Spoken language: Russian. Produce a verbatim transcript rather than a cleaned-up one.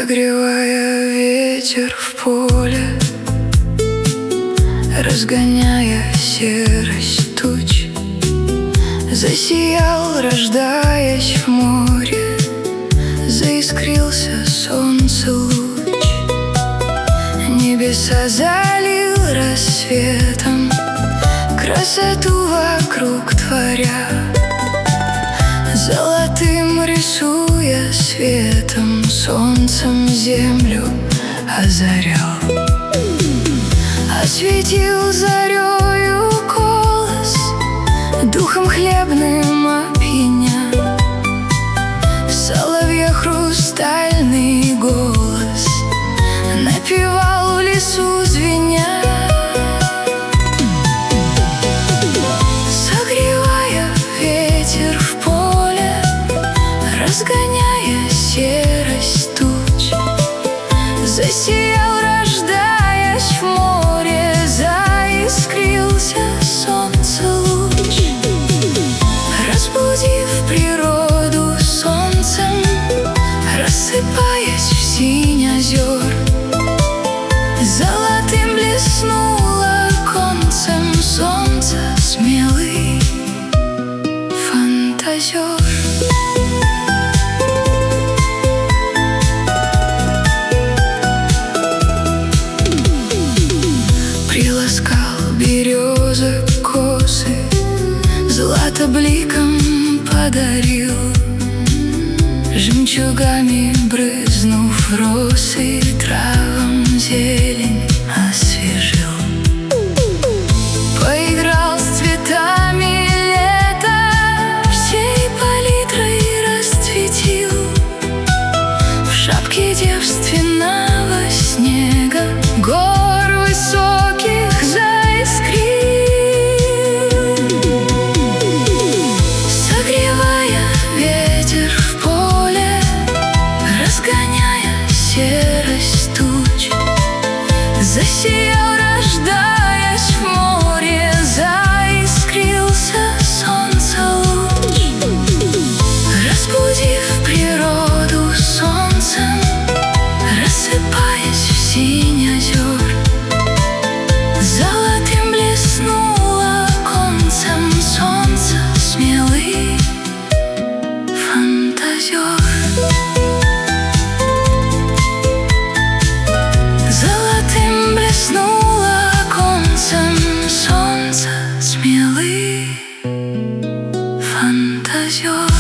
Согревая ветер в поле, разгоняя серость туч, засиял, рождаясь в море, заискрился солнце луч. Небеса залил рассветом, красоту вокруг творя, золотым рисуя светом, солнцем землю озарял. Осветил зарею колос, духом хлебным опьяня, соловья хрустальный голос напевал в лесу звеня. Согревая ветер в поле, разгоняя серость туч, засиял, рождаясь в море, заискрился солнце луч. Разбудив природу солнцем, рассыпаясь в синь озер, золотым блеснуло концем солнца смелый фантазер. Приласкал березы косы, злато бликом подарил, жемчугами брызнув росы, травам зелень освежил. Поиграл с цветами лета, всей палитрой расцветил, в шапке девственного снега гор высоких заискрил. Согревая ветер в поле, разгоняя серость туч, засиял, рождаясь в море, заискрился солнце луч. Разбудив природу солнцем, рассыпаясь в синь озер, золотым блеснуло концем солнца смелый фантазер. Золотым блеснуло концем солнца смелый фантазер.